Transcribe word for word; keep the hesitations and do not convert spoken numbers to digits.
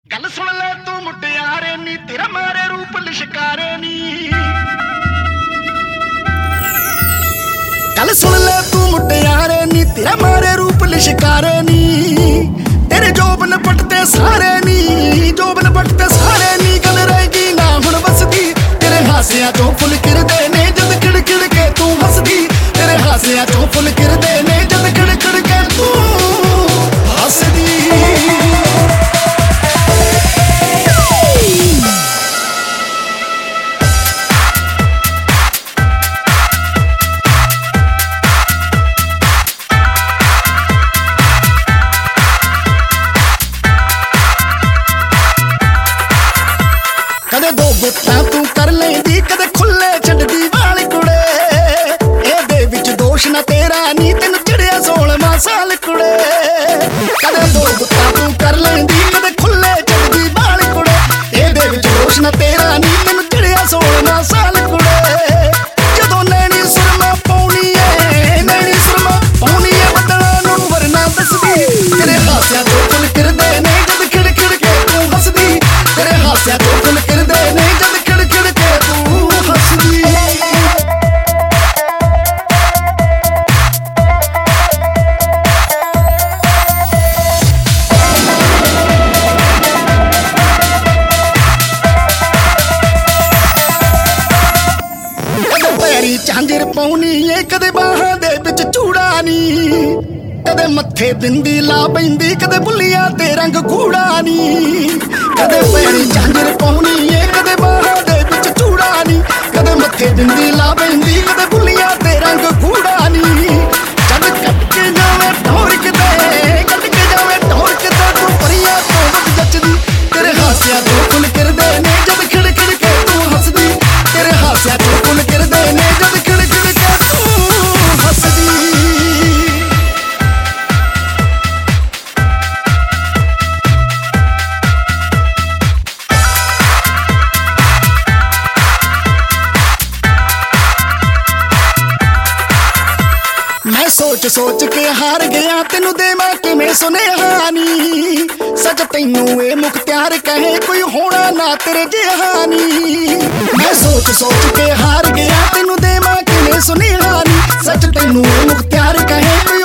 गल सुन ले तू मुटियारे नी, तेरा मारे रूप लिशकारे नी। गल सुन ले तू मुटियारे नी, तेरा मारे रूप लिशकारे नी। तेरे जोबन पटते सारे नी, जोबन पटते सारे नी। गल रहेगी ना हुण बसदी, तेरे हासियां चों फुल किरदे ने जद खिड़ खिड़ के तू हसदी। तेरे हासियां चों फुल किरदे ने जद खिड़ खिड़ के तू हसदी। कदे दो गुत्तां तू कर लेंदी, कदे खुले छड्डदी वाल कुड़े। एहदे विच दोष ना तेरा नी, तैनूं चिड़िया सोलवां साल कुड़े। कदे दो गुत्तां तू कर लेंदी, कदे खुले छड्डदी वाल कुड़े। एहदे विच दोष ना तेरा नी, तैनूं चिड़िया सोलवां साल कुड़े। जदों नैणी सुरमा पाउणी ऐ, नैणी सुरमा पाउणी ऐ, बदलां नूं वरना दसदी। तेरे हासियां चों फुल किरदे ने जद खिड़ खिड़ के तू हसदी। तेरे हासियां चों फुल किरदे ने जद खिड़ खिड़ के तू हसदी। कदे पैरी झांजर पाउणी ऐ, कदे बाहां दे विच चूड़ा नी। कदे मत्थे बिंदी ला पैंदी, कदे बुल्लियां ते रंग कूड़ा नी। कदे पैरी झांजर पाउणी ऐ, कदे बाहां दे विच चूड़ा नी। कदे मत्थे बिंदी ला पैंदी, कदे बुल्लियां ते रंग कूड़ा नी। जद कट के जावे ढोरक दे, कट के जावे ढोरक दे, तू परियां तो वध जचदी। तेरे हासियां चों फुल किरदे ने जद खिड़ खिड़ के तू हसदी। तेरे हासियां चों फुल किरदे ने जद खिड़ खिड़ के तू हसदी। मैं सोच सोच के हार गया, तेनू देवां किवें सुनेहा नी। सच तैनू ए मुख्तियार कहे, कोई होना ना तेरे जिहा नी। मैं सोच सोच के हार गया, तेनू देवां किवें सुनेहा नी। सच तैनू ए मुख्तियार कहे, कोई